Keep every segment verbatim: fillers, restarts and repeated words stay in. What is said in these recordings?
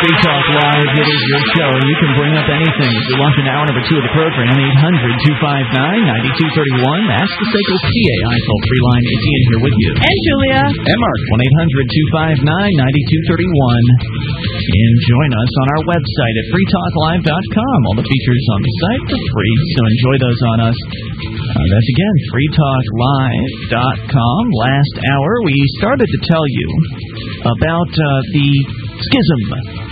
Free Talk Live. It is your show. You can bring up anything. We launch in hour number two of the program. eight hundred, two five nine, nine two three one. That's the Seiko P A I toll-free line. It's Ian here with you. And Julia. And Mark. one eight hundred, two five nine, nine two three one. And join us on our website at free talk live dot com. All the features on the site are free, so enjoy those on us. Uh, that's again, free talk live dot com. Last hour, we started to tell you about uh, the schism,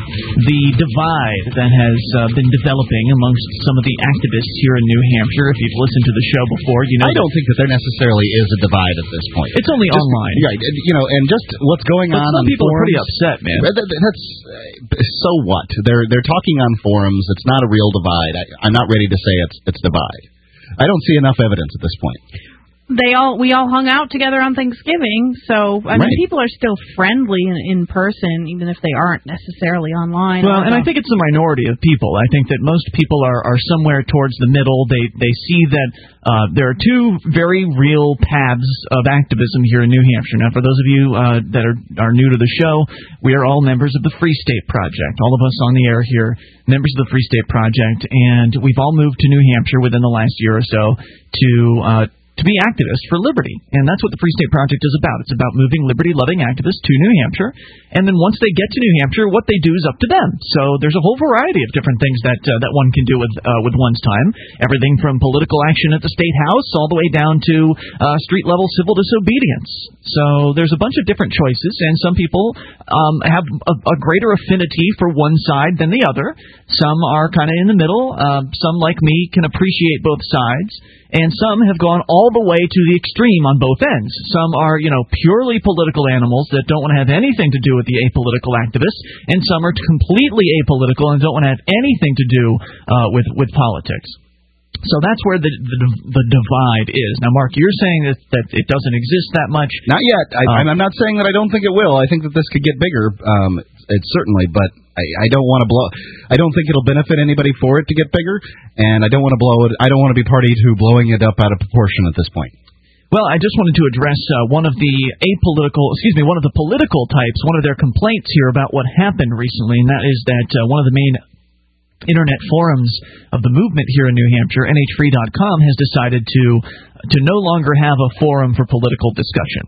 the divide that has uh, been developing amongst some of the activists here in New Hampshire. If you've listened to the show before, you know. I don't think that there necessarily is a divide at this point. It's only just, online. Yeah, you know, and just what's going but on some on people forums, are pretty upset, man. That, that's uh, so what? They're they're talking on forums. It's not a real divide. I, I'm not ready to say it's it's divide. I don't see enough evidence at this point. They all we all hung out together on Thanksgiving, so I mean, right. people are still friendly in, in person, even if they aren't necessarily online. Well, and I think it's a minority of people. I think that most people are, are somewhere towards the middle. They they see that uh, there are two very real paths of activism here in New Hampshire. Now, for those of you uh, that are are new to the show, we are all members of the Free State Project. All of us on the air here, members of the Free State Project, and we've all moved to New Hampshire within the last year or so to. Uh, to be activists for liberty. And that's what the Free State Project is about. It's about moving liberty-loving activists to New Hampshire. And then once they get to New Hampshire, what they do is up to them. So there's a whole variety of different things that uh, that one can do with uh, with one's time. Everything from political action at the State House all the way down to uh, street-level civil disobedience. So there's a bunch of different choices, and some people um, have a, a greater affinity for one side than the other. Some are kind of in the middle. Uh, some, like me, can appreciate both sides. And some have gone all the way to the extreme on both ends. Some are, you know, purely political animals that don't want to have anything to do with the apolitical activists, and some are completely apolitical and don't want to have anything to do uh, with with politics. So that's where the, the the divide is. Now, Mark, you're saying that, that it doesn't exist that much. Not yet. I, um, I'm not saying that I don't think it will. I think that this could get bigger. Um, it certainly, but I, I don't want to blow. I don't think it'll benefit anybody for it to get bigger, and I don't want to blow it. I don't want to be party to blowing it up out of proportion at this point. Well, I just wanted to address uh, one of the apolitical, excuse me, one of the political types, one of their complaints here about what happened recently, and that is that uh, one of the main Internet forums of the movement here in New Hampshire, N H free dot com, has decided to to no longer have a forum for political discussion.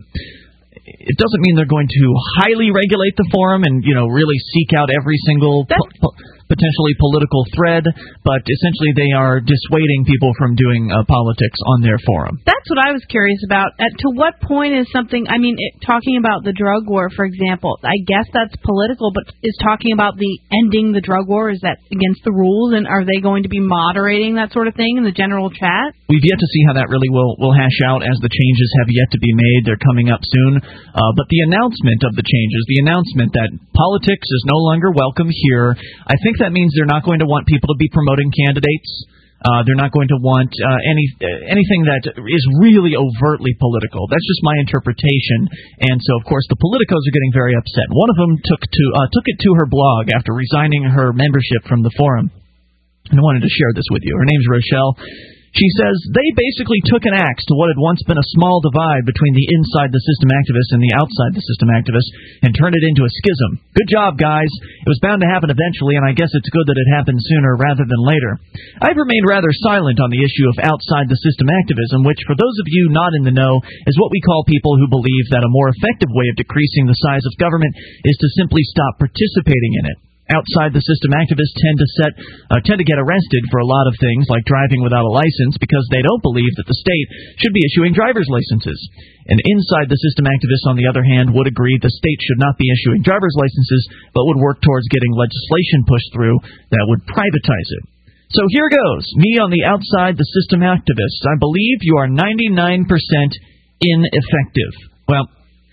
It doesn't mean they're going to highly regulate the forum and, you know, really seek out every single po- po- potentially political thread, but essentially they are dissuading people from doing uh, politics on their forum. That's what I was curious about. At, to what point is something, I mean, it, talking about the drug war, for example, I guess that's political, but is talking about the ending the drug war, is that against the rules, and are they going to be moderating that sort of thing in the general chat? We've yet to see how that really will, will hash out, as the changes have yet to be made. They're coming up soon. Uh, but the announcement of the changes, the announcement that politics is no longer welcome here, I think that means they're not going to want people to be promoting candidates. Uh, they're not going to want uh, any uh, anything that is really overtly political. That's just my interpretation. And so, of course, the politicos are getting very upset. One of them took to uh, took it to her blog after resigning her membership from the forum. And I wanted to share this with you. Her name's Rochelle. She says, they basically took an axe to what had once been a small divide between the inside-the-system activists and the outside-the-system activists and turned it into a schism. Good job, guys. It was bound to happen eventually, and I guess it's good that it happened sooner rather than later. I've remained rather silent on the issue of outside-the-system activism, which, for those of you not in the know, is what we call people who believe that a more effective way of decreasing the size of government is to simply stop participating in it. Outside-the-system activists tend to set, uh, tend to get arrested for a lot of things, like driving without a license, because they don't believe that the state should be issuing driver's licenses. And inside-the-system activists, on the other hand, would agree the state should not be issuing driver's licenses, but would work towards getting legislation pushed through that would privatize it. So here goes. Me on the outside-the-system activists. I believe you are ninety-nine percent ineffective. Well,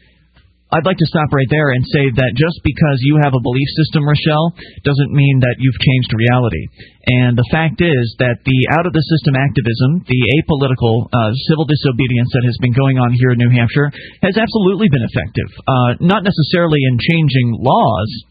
I'd like to stop right there and say that just because you have a belief system, Rochelle, doesn't mean that you've changed reality. And the fact is that the out-of-the-system activism, the apolitical uh, civil disobedience that has been going on here in New Hampshire has absolutely been effective. Uh, not necessarily in changing laws,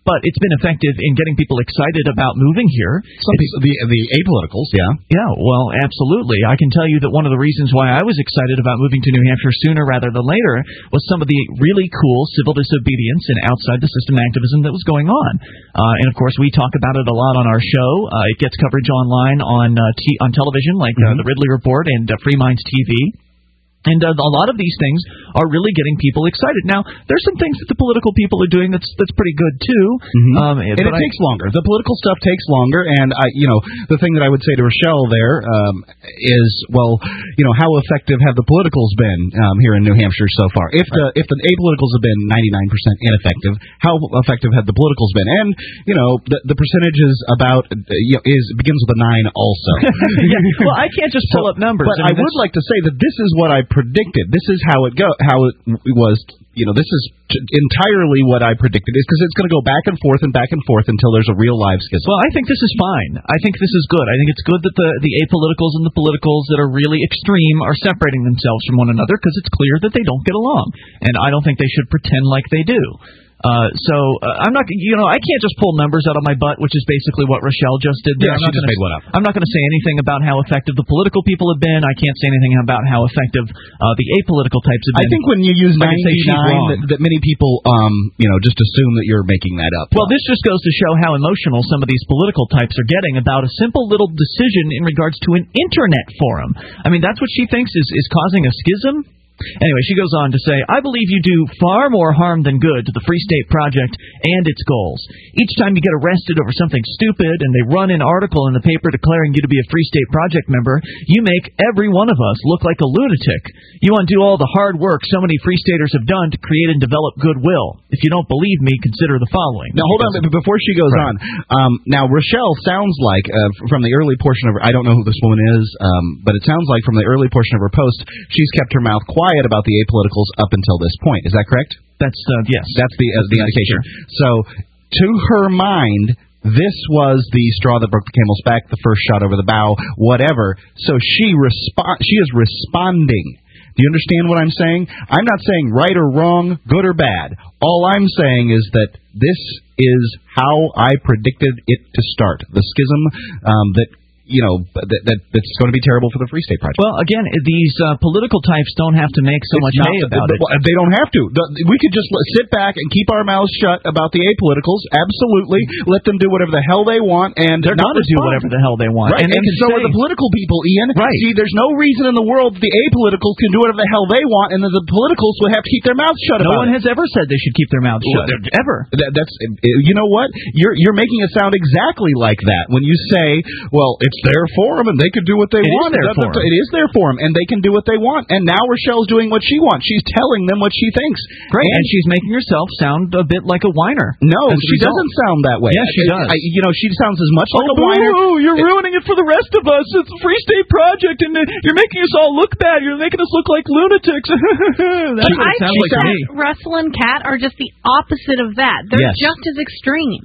but it's been effective in getting people excited about moving here. Some people, the the apoliticals, yeah. Yeah, well, absolutely. I can tell you that one of the reasons why I was excited about moving to New Hampshire sooner rather than later was some of the really cool civil disobedience and outside the system activism that was going on. Uh, and, of course, we talk about it a lot on our show. Uh, it gets coverage online on uh, t- on television, like uh, mm-hmm. the Ridley Report and uh, Free Minds T V. And uh, a lot of these things are really getting people excited. Now, there's some things that the political people are doing that's that's pretty good too. Mm-hmm. Um, and it I, takes longer. The political stuff takes longer. And I, you know, the thing that I would say to Rochelle there um, is, well, you know, how effective have the politicals been um, here in New Hampshire so far? If the if the apoliticals have been ninety-nine percent ineffective, how effective have the politicals been? And you know, the the percentage is about uh, you know, is begins with a nine also. Yeah. Well, I can't just pull so, up numbers. But I, mean, I would like to say that this is what I predicted. This is how it go. How it was. You know, this is t- entirely what I predicted. Is because it's going to go back and forth and back and forth until there's a real live schism. Well, I think this is fine. I think this is good. I think it's good that the the apoliticals and the politicals that are really extreme are separating themselves from one another because it's clear that they don't get along, and I don't think they should pretend like they do. Uh, so uh, I'm not, you know, I can't just pull numbers out of my butt, which is basically what Rochelle just did there. Yeah, I'm she not just gonna, made one up. I'm not going to say anything about how effective the political people have been. I can't say anything about how effective uh, the apolitical types have been. I think when you use like ninety-nine, that, that many people, um, you know, just assume that you're making that up. Well, this just goes to show how emotional some of these political types are getting about a simple little decision in regards to an internet forum. I mean, that's what she thinks is, is causing a schism. Anyway, she goes on to say, I believe you do far more harm than good to the Free State Project and its goals. Each time you get arrested over something stupid and they run an article in the paper declaring you to be a Free State Project member, you make every one of us look like a lunatic. You undo all the hard work so many Free Staters have done to create and develop goodwill. If you don't believe me, consider the following. Now, hold on, before she goes right. on. Um, now, Rochelle sounds like, uh, from the early portion of her, I don't know who this woman is, um, but it sounds like from the early portion of her post, she's kept her mouth quiet about the apoliticals up until this point. Is that correct? That's uh, yes. That's the uh, the indication. Sure. So, to her mind, this was the straw that broke the camel's back, the first shot over the bow, whatever. So she respo- She is responding. Do you understand what I'm saying? I'm not saying right or wrong, good or bad. All I'm saying is that this is how I predicted it to start. The schism um, that. You know, that, that that's going to be terrible for the Free State Project. Well, again, these uh, political types don't have to make so it's much hay about it. They don't have to. The, we could just sit back and keep our mouths shut about the apoliticals. Absolutely. Let them do whatever the hell they want, and they're going to do whatever the hell they want. Right. And, and so say, are the political people, Ian. Right. See, there's no reason in the world the apoliticals can do whatever the hell they want, and then the politicals would have to keep their mouths shut no about it. No one has ever said they should keep their mouths shut. Well, ever. That, that's, you know what? You're, you're making it sound exactly like that when you say, well, it's their forum, they could do what they it want. Is their forum. It is their forum, and they can do what they want. And now Rochelle's doing what she wants. She's telling them what she thinks. Great. And, and she's making herself sound a bit like a whiner. No, she doesn't sound that way. Yes, she does. I, you know, she sounds as much like oh, a whiner. Oh, you're it, ruining it for the rest of us. It's a Free State Project, and you're making us all look bad. You're making us look like lunatics. That's what it sounds like to me. Russell and Kat are just the opposite of that. They're yes. just as extreme.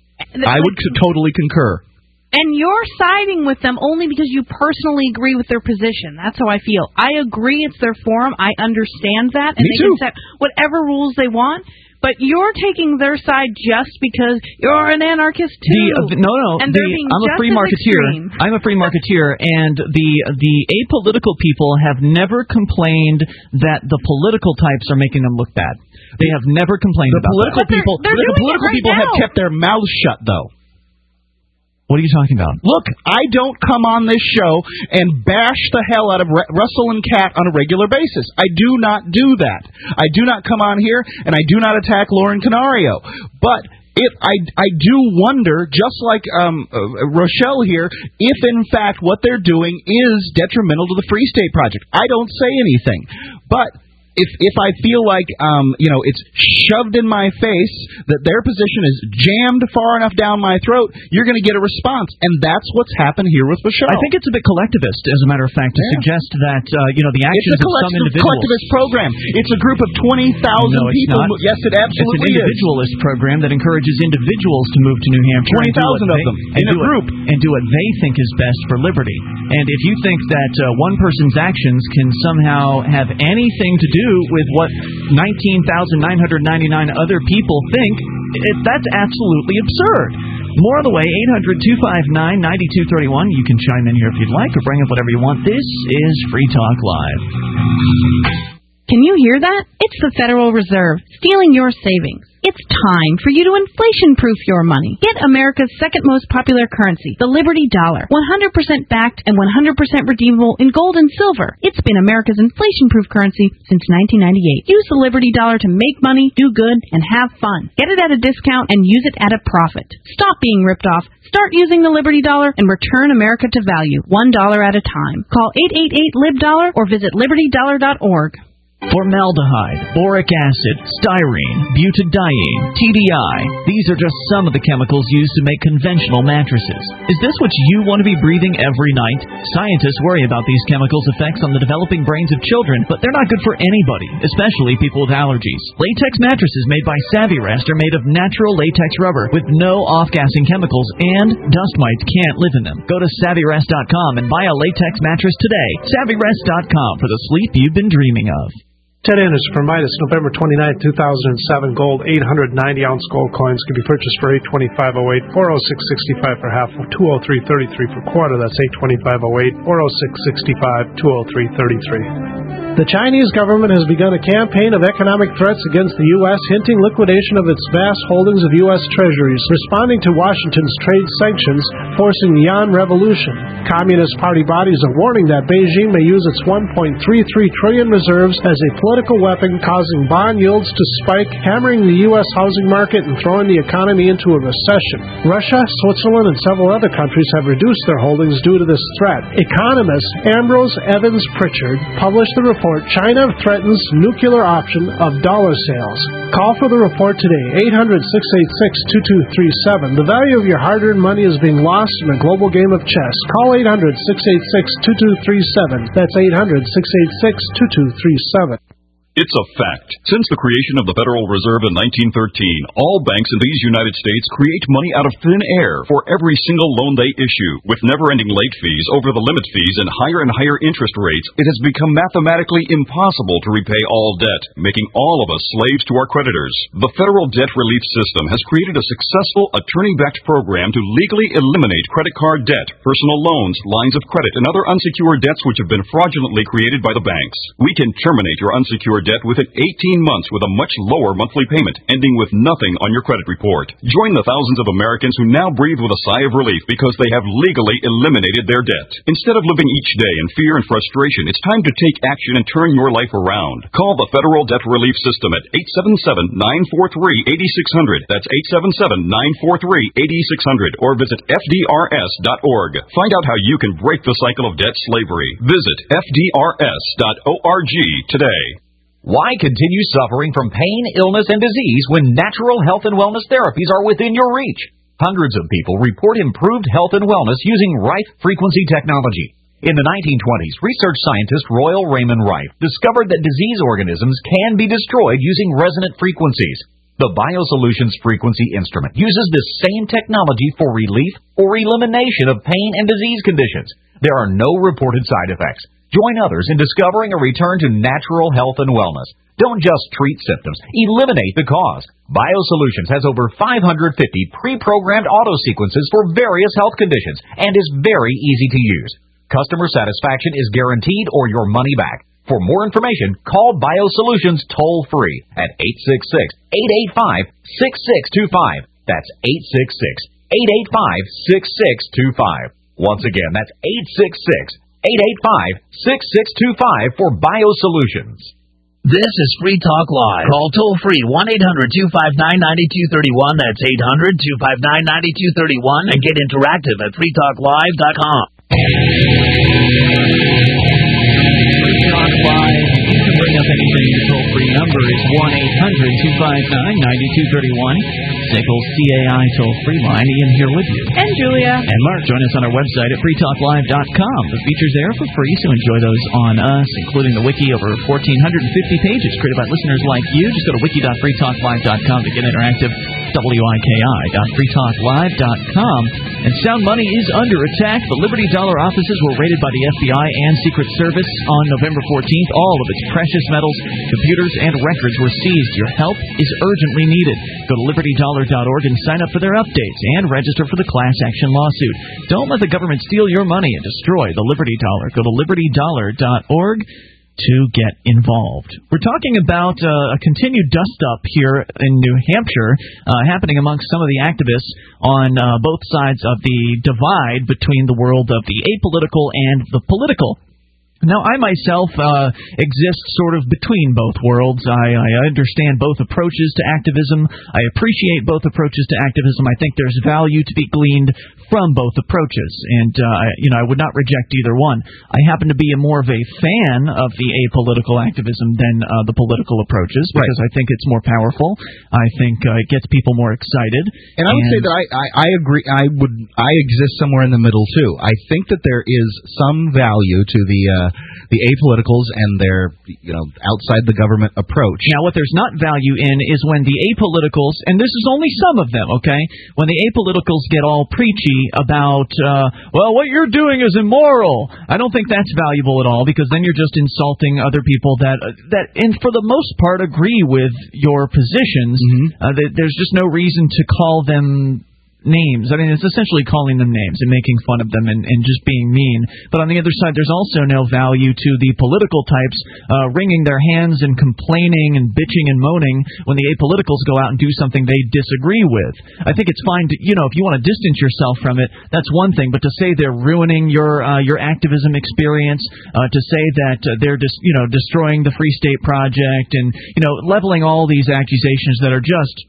I would totally concur. And you're siding with them only because you personally agree with their position. That's how I feel. I agree it's their forum. I understand that. And Me they too. can set whatever rules they want. But you're taking their side just because you're an anarchist, too. The, uh, no, no. And the, they're being I'm a just free as marketeer. extreme. I'm a free marketeer. And the the apolitical people have never complained that the political types are making them look bad. They have never complained the about political that. people. They're, they're the political right people now. have kept their mouths shut, though. What are you talking about? Look, I don't come on this show and bash the hell out of Re- Russell and Kat on a regular basis. I do not do that. I do not come on here and I do not attack Lauren Canario. But if I, I do wonder, just like um, uh, Rochelle here, if in fact what they're doing is detrimental to the Free State Project. I don't say anything. But If if I feel like, um, you know, it's shoved in my face that their position is jammed far enough down my throat, you're going to get a response. And that's what's happened here with Rochelle. I think it's a bit collectivist, as a matter of fact, to yeah. suggest that, uh, you know, the actions it's a of some individuals... collectivist program. It's a group of twenty thousand no, people. Not. Yes, it absolutely is. It's an individualist is. program that encourages individuals to move to New Hampshire. twenty thousand of they, them and in a do group. What, and do what they think is best for liberty. And if you think that uh, one person's actions can somehow have anything to do do with what nineteen thousand nine hundred ninety-nine other people think, it, that's absolutely absurd. More on the way, eight hundred two five nine nine two three one. You can chime in here if you'd like or bring up whatever you want. This is Free Talk Live. Can you hear that? It's the Federal Reserve stealing your savings. It's time for you to inflation-proof your money. Get America's second most popular currency, the Liberty Dollar. one hundred percent backed and one hundred percent redeemable in gold and silver. It's been America's inflation-proof currency since nineteen ninety-eight. Use the Liberty Dollar to make money, do good, and have fun. Get it at a discount and use it at a profit. Stop being ripped off. Start using the Liberty Dollar and return America to value, one dollar at a time. Call eight eight eight L I B dollar or visit liberty dollar dot org. Formaldehyde, boric acid, styrene, butadiene, T D I. These are just some of the chemicals used to make conventional mattresses. Is this what you want to be breathing every night? Scientists worry about these chemicals' effects on the developing brains of children, but they're not good for anybody, especially people with allergies. Latex mattresses made by Savvyrest are made of natural latex rubber with no off-gassing chemicals, and dust mites can't live in them. Go to Savvyrest dot com and buy a latex mattress today. Savvyrest dot com for the sleep you've been dreaming of. Ted Anderson for Midas, November twenty-ninth, two thousand seven. Gold, eight hundred ninety ounce gold coins can be purchased for eight twenty-five oh eight, four oh six sixty-five for half, two oh three thirty-three for quarter. That's eight twenty-five oh eight, four oh six sixty-five, two oh three thirty-three. The Chinese government has begun a campaign of economic threats against the U S, hinting liquidation of its vast holdings of U S treasuries, responding to Washington's trade sanctions, forcing the yuan revolution. Communist Party bodies are warning that Beijing may use its one point three three trillion reserves as a political weapon, causing bond yields to spike, hammering the U S housing market and throwing the economy into a recession. Russia, Switzerland, and several other countries have reduced their holdings due to this threat. Economist Ambrose Evans Pritchard published the report, China Threatens Nuclear Option of Dollar Sales. Call for the report today, eight hundred, six eight six, two two three seven. The value of your hard-earned money is being lost in a global game of chess. Call eight hundred, six eight six, two two three seven. That's eight hundred, six eight six, two two three seven. It's a fact. Since the creation of the Federal Reserve in nineteen thirteen, all banks in these United States create money out of thin air for every single loan they issue. With never-ending late fees, over-the-limit fees, and higher and higher interest rates, it has become mathematically impossible to repay all debt, making all of us slaves to our creditors. The Federal Debt Relief System has created a successful attorney-backed program to legally eliminate credit card debt, personal loans, lines of credit, and other unsecured debts which have been fraudulently created by the banks. We can terminate your unsecured debt within eighteen months with a much lower monthly payment, ending with nothing on your credit report. Join the thousands of Americans who now breathe with a sigh of relief because they have legally eliminated their debt. Instead of living each day in fear and frustration, it's time to take action and turn your life around. Call the Federal Debt Relief System at eight seven seven, nine four three, eight six zero zero. That's eight seven seven, nine four three, eight six zero zero, or visit F D R S dot org. Find out how you can break the cycle of debt slavery. Visit F D R S dot org today. Why continue suffering from pain, illness, and disease when natural health and wellness therapies are within your reach? Hundreds of people report improved health and wellness using Rife frequency technology. In the nineteen twenties, research scientist Royal Raymond Rife discovered that disease organisms can be destroyed using resonant frequencies. The BioSolutions frequency instrument uses this same technology for relief or elimination of pain and disease conditions. There are no reported side effects. Join others in discovering a return to natural health and wellness. Don't just treat symptoms, eliminate the cause. BioSolutions has over five hundred fifty pre-programmed auto sequences for various health conditions and is very easy to use. Customer satisfaction is guaranteed or your money back. For more information, call BioSolutions toll-free at eight six six, eight eight five, six six two five. That's eight six six, eight eight five, six six two five. Once again, that's eight six six, eight eight five, six six two five for BioSolutions. This is Free Talk Live. Call toll-free one eight hundred, two five nine, nine two three one. That's eight hundred, two five nine, nine two three one. And get interactive at free talk live dot com. Free Talk Live. You can bring up anything. The toll-free number is one eight hundred, two five nine, nine two three one. Sickles C A I toll-free line. Ian here with you. And Julia. And Mark. Join us on our website at free talk live dot com. The features there for free, so enjoy those on us, including the wiki, over one thousand four hundred fifty pages created by listeners like you. Just go to wiki dot free talk live dot com to get interactive. W I K I dot free talk live dot com. And Sound Money is under attack. The Liberty Dollar offices were raided by the F B I and Secret Service on November fourteenth. All of its precious metals, computers, and records were seized. Your help is urgently needed. Go to liberty dollar dot org and sign up for their updates and register for the class action lawsuit. Don't let the government steal your money and destroy the Liberty Dollar. Go to liberty dollar dot org to get involved. We're talking about uh, a continued dust-up here in New Hampshire, uh, happening amongst some of the activists on uh, both sides of the divide between the world of the apolitical and the political. Now, I myself uh, exist sort of between both worlds. I, I understand both approaches to activism. I appreciate both approaches to activism. I think there's value to be gleaned from both approaches, and uh, I, you know, I would not reject either one. I happen to be a more of a fan of the apolitical activism than uh, the political approaches because right. I think it's more powerful. I think uh, it gets people more excited. And I would and say that I, I, I agree. I would I exist somewhere in the middle too. I think that there is some value to the uh, the apoliticals and their you know outside the government approach. Now, what there's not value in is when the apoliticals, and this is only some of them, okay, when the apoliticals get all preachy about, uh, well, what you're doing is immoral. I don't think that's valuable at all because then you're just insulting other people that, uh, that and for the most part, agree with your positions. Mm-hmm. Uh, th- there's just no reason to call them names. I mean, it's essentially calling them names and making fun of them and, and just being mean. But on the other side, there's also no value to the political types uh, wringing their hands and complaining and bitching and moaning when the apoliticals go out and do something they disagree with. I think it's fine to, you know, if you want to distance yourself from it, that's one thing. But to say they're ruining your uh, your activism experience, uh, to say that uh, they're just, you know, destroying the Free State Project and, you know, leveling all these accusations that are just,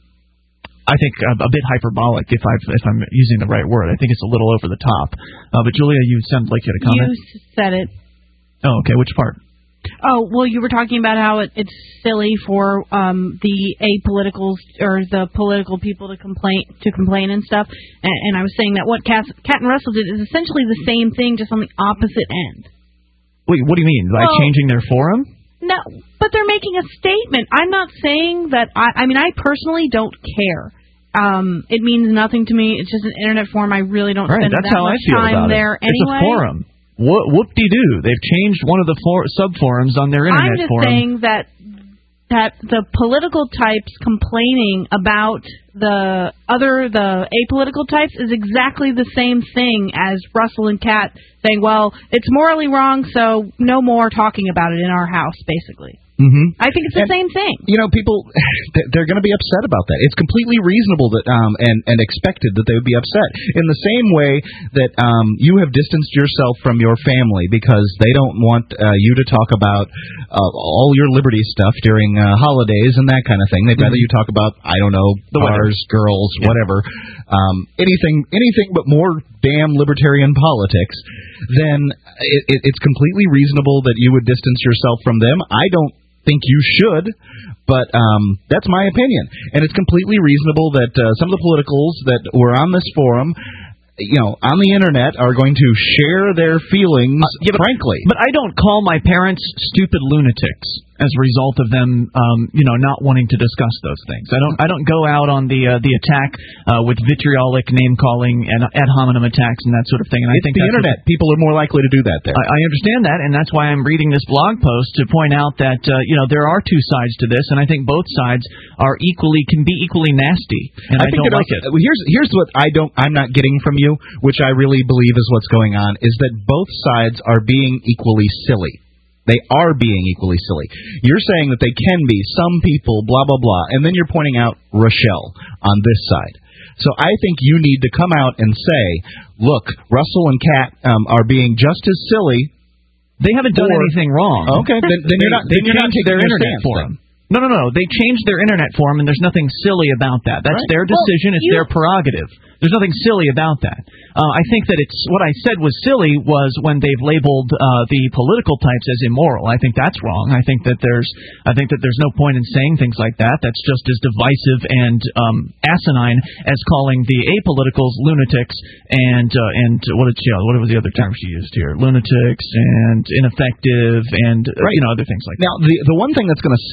I think, a, a bit hyperbolic, if, I've, if I'm using the right word. I think it's a little over the top. Uh, but, Julia, you sound like you had a comment. You said it. Oh, okay. Which part? Oh, well, you were talking about how it, it's silly for um, the apoliticals or the political people to complain to complain and stuff. And, and I was saying that what Cat, Cat and Russell did is essentially the same thing, just on the opposite end. Wait, what do you mean? By well, changing their forum? No, but they're making a statement. I'm not saying that. I, I mean, I personally don't care. Um, it means nothing to me. It's just an internet forum. I really don't right, spend that's that how much I feel time about there it. anyway. It's a forum. Wh- whoop-de-doo. They've changed one of the for- sub-forums on their internet I'm just forum. saying that that the political types complaining about the other, the apolitical types, is exactly the same thing as Russell and Kat saying, well, it's morally wrong, so no more talking about it in our house, basically. Mm-hmm. I think it's the and, same thing. You know, people, they're going to be upset about that. It's completely reasonable that um, and, and expected that they would be upset. In the same way that um, you have distanced yourself from your family because they don't want uh, you to talk about uh, all your liberty stuff during uh, holidays and that kind of thing. They'd rather mm-hmm. you talk about, I don't know, the cars, weather. girls, yeah. whatever, um, anything, anything but more damn libertarian politics, then it, it, it's completely reasonable that you would distance yourself from them. I don't think you should, but um, that's my opinion. And it's completely reasonable that uh, some of the politicals that were on this forum, you know, on the internet are going to share their feelings, uh, yeah, but, frankly. But I don't call my parents stupid lunatics as a result of them, um, you know, not wanting to discuss those things. I don't I don't go out on the uh, the attack uh, with vitriolic name-calling and ad hominem attacks and that sort of thing. And I it's think the that's internet. What, people are more likely to do that there. I, I understand that, and that's why I'm reading this blog post to point out that, uh, you know, there are two sides to this, and I think both sides are equally, can be equally nasty, and I, I don't like also, it. Here's, here's what I don't, I'm not getting from you, which I really believe is what's going on, is that both sides are being equally silly. They are being equally silly. You're saying that they can be, some people, blah, blah, blah, and then you're pointing out Rochelle on this side. So I think you need to come out and say, look, Russell and Kat um, are being just as silly. They haven't done or, anything wrong. Okay, then, then they, you're not, they then you're not taking their internet forum. No, no, no. They changed their internet forum, and there's nothing silly about that. That's right. their decision. Well, it's you... their prerogative. There's nothing silly about that. Uh, I think that it's what I said was silly was when they've labeled uh, the political types as immoral. I think that's wrong. I think that there's I think that there's no point in saying things like that. That's just as divisive and um, asinine as calling the apoliticals lunatics and uh, and what did she, what was the other term she used here? Lunatics and ineffective and uh, right. you know other things like that. Now the the one thing that's going to save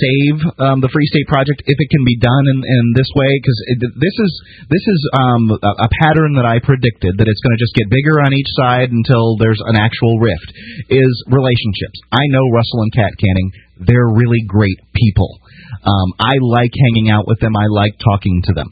um, the Free State Project if it can be done in, in this way, because this is this is um, a, a pattern that I predicted, that it's going to just get bigger on each side until there's an actual rift, is relationships. I know Russell and Kat Canning. They're really great people. Um, I like hanging out with them. I like talking to them.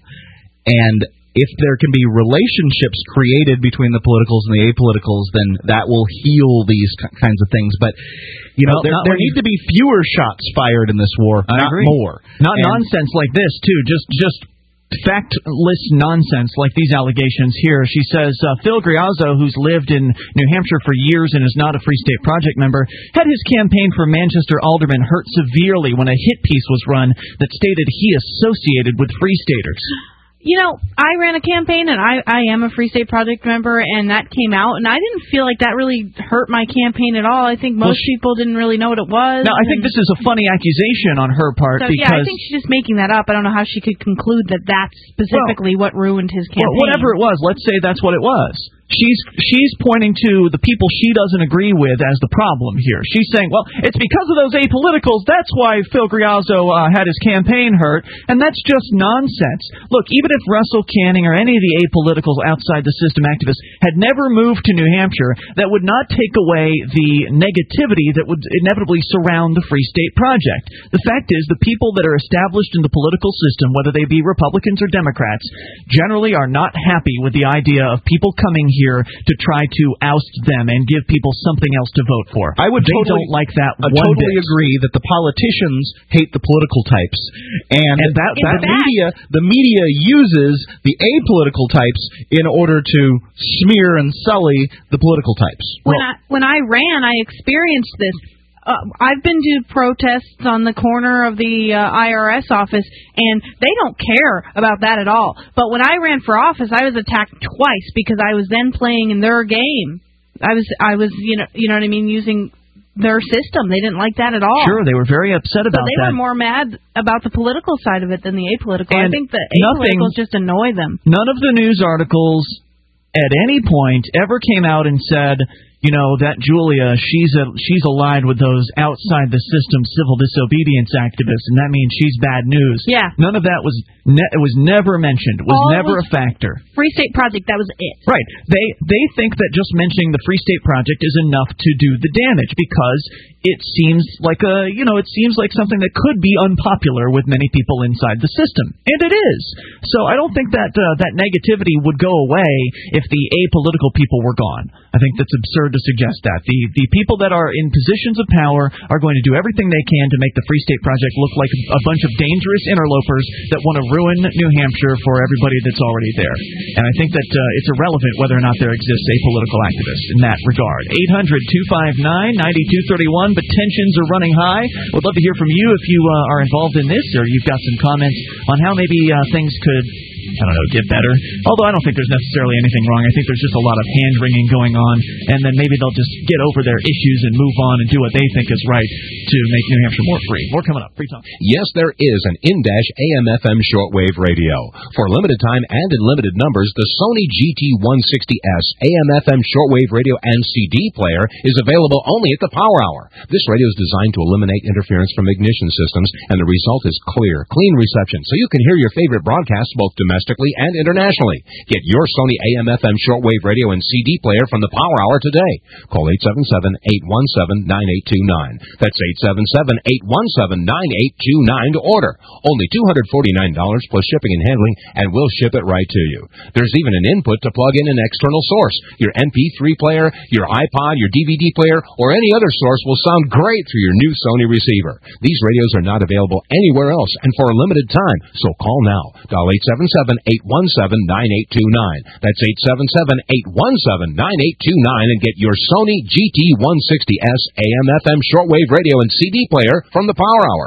And if there can be relationships created between the politicals and the apoliticals, then that will heal these kinds of things. But, you know, well, there, there need to be fewer shots fired in this war, I not agree. more. Not and, nonsense like this, too. Just just factless nonsense like these allegations here. She says uh, Phil Griazzo, who's lived in New Hampshire for years and is not a Free State Project member, had his campaign for Manchester alderman hurt severely when a hit piece was run that stated he associated with Free Staters. You know, I ran a campaign, and I, I am a Free State Project member, and that came out, and I didn't feel like that really hurt my campaign at all. I think most well, she, people didn't really know what it was. No, I think this is a funny accusation on her part. So, because yeah, I think she's just making that up. I don't know how she could conclude that that's specifically well, what ruined his campaign. Well, whatever it was, let's say that's what it was. She's she's pointing to the people she doesn't agree with as the problem here. She's saying, well, it's because of those apoliticals. That's why Phil Griazzo uh, had his campaign hurt, and that's just nonsense. Look, even if Russell Canning or any of the apoliticals outside the system activists had never moved to New Hampshire, that would not take away the negativity that would inevitably surround the Free State Project. The fact is, the people that are established in the political system, whether they be Republicans or Democrats, generally are not happy with the idea of people coming here here to try to oust them and give people something else to vote for. I would they totally, don't like that I one totally bit. agree that the politicians hate the political types, and, and that, that the media the media uses the apolitical types in order to smear and sully the political types. When well, I when I ran, I experienced this. Uh, I've been to protests on the corner of the uh, I R S office, and they don't care about that at all. But when I ran for office, I was attacked twice because I was then playing in their game. I was, I was, you know, you know what I mean, using their system. They didn't like that at all. Sure, they were very upset about so they that. They were more mad about the political side of it than the apolitical. And I think the apoliticals just annoy them. None of the news articles at any point ever came out and said, you know, that Julia, she's a, she's allied with those outside the system civil disobedience activists, and that means she's bad news. Yeah. None of that was ne- it was never mentioned. It was All never was a factor. Free State Project, that was it. Right. They they think that just mentioning the Free State Project is enough to do the damage because it seems like a, you know, it seems like something that could be unpopular with many people inside the system, and it is. So I don't think that uh, that negativity would go away if the apolitical people were gone. I think that's absurd to suggest that. The the people that are in positions of power are going to do everything they can to make the Free State Project look like a bunch of dangerous interlopers that want to ruin New Hampshire for everybody that's already there. And I think that uh, it's irrelevant whether or not there exists a political activist in that regard. eight hundred two five nine nine two three one, but tensions are running high. Would love to hear from you if you uh, are involved in this or you've got some comments on how maybe uh, things could, I don't know, get better. Although I don't think there's necessarily anything wrong. I think there's just a lot of hand-wringing going on, and then maybe they'll just get over their issues and move on and do what they think is right to make New Hampshire more free. More coming up. Free Talk. Yes, there is an in-dash A M F M shortwave radio. For limited time and in limited numbers, the Sony G T one sixty S A M F M shortwave radio and C D player is available only at the Power Hour. This radio is designed to eliminate interference from ignition systems, and the result is clear, clean reception, so you can hear your favorite broadcasts both domestically and internationally. Get your Sony A M F M shortwave radio and C D player from the Power Hour today. Call eight seven seven, eight one seven, nine eight two nine. That's eight seven seven, eight one seven, nine eight two nine to order. Only two hundred forty-nine dollars plus shipping and handling, and we'll ship it right to you. There's even an input to plug in an external source. Your M P three player, your iPod, your D V D player, or any other source will sound great through your new Sony receiver. These radios are not available anywhere else and for a limited time, so call now. Dial eight seven seven, eight one seven, nine eight two nine. That's eight seven seven, eight one seven, nine eight two nine and get your Sony G T one sixty S A M F M shortwave radio and C D player from the Power Hour.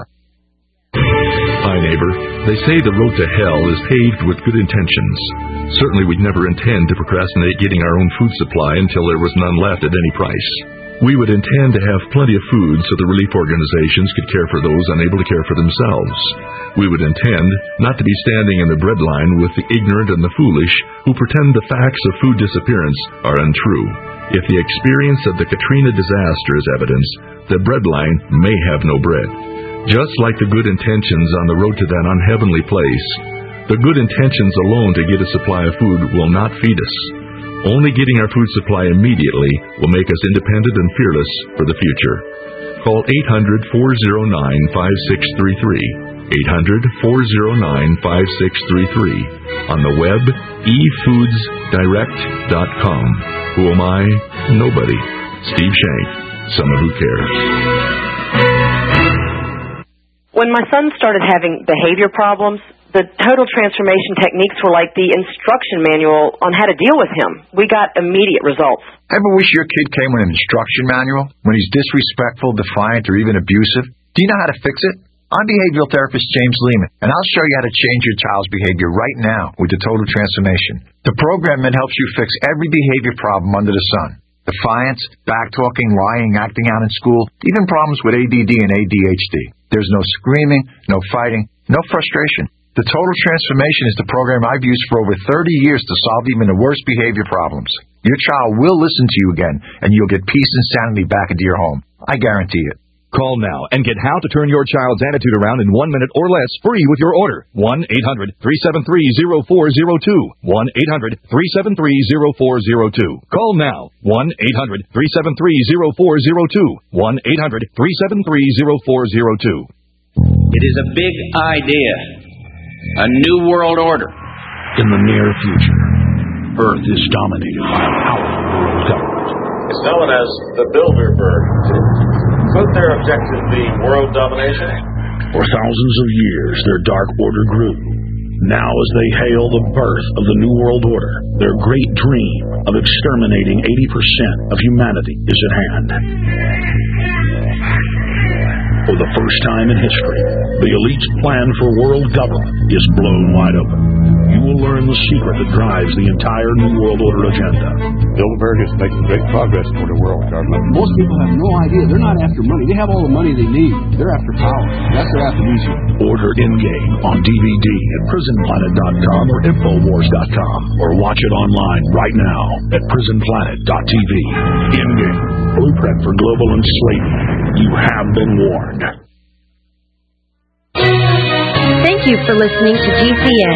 Hi, neighbor. They say the road to hell is paved with good intentions. Certainly we'd never intend to procrastinate getting our own food supply until there was none left at any price. We would intend to have plenty of food so the relief organizations could care for those unable to care for themselves. We would intend not to be standing in the breadline with the ignorant and the foolish who pretend the facts of food disappearance are untrue. If the experience of the Katrina disaster is evidence, the breadline may have no bread. Just like the good intentions on the road to that unheavenly place, the good intentions alone to get a supply of food will not feed us. Only getting our food supply immediately will make us independent and fearless for the future. Call eight hundred, four oh nine, five six three three. eight hundred, four oh nine, five six three three. On the web, e foods direct dot com. Who am I? Nobody. Steve Shank, someone who cares. When my son started having behavior problems, the total transformation techniques were like the instruction manual on how to deal with him. We got immediate results. Ever wish your kid came with an instruction manual when he's disrespectful, defiant, or even abusive? Do you know how to fix it? I'm behavioral therapist James Lehman, and I'll show you how to change your child's behavior right now with the Total Transformation. The program that helps you fix every behavior problem under the sun. Defiance, backtalking, lying, acting out in school, even problems with A D D and A D H D. There's no screaming, no fighting, no frustration. The Total Transformation is the program I've used for over thirty years to solve even the worst behavior problems. Your child will listen to you again, and you'll get peace and sanity back into your home. I guarantee it. Call now and get how to turn your child's attitude around in one minute or less free with your order. one eight hundred, three seven three, zero four zero two. one eight hundred, three seven three, zero four zero two. Call now. one eight hundred, three seven three, zero four zero two. one eight hundred, three seven three, zero four zero two. It is a big idea. A new world order. In the near future, Earth is dominated by a powerful world government. It's known as the Bilderberg. Could their objective be world domination? For thousands of years, their dark order grew. Now, as they hail the birth of the New World Order, their great dream of exterminating eighty percent of humanity is at hand. For the first time in history, the elite's plan for world government is blown wide open. You will learn the secret that drives the entire New World Order agenda. Bilderberg is making great progress toward a world government. Most people have no idea. They're not after money. They have all the money they need. They're after power. That's their affirmation. Order Endgame on D V D at prison planet dot com or infowars dot com, or watch it online right now at prison planet dot t v. Endgame, blueprint for global enslavement. You have been warned. Thank you for listening to G C N.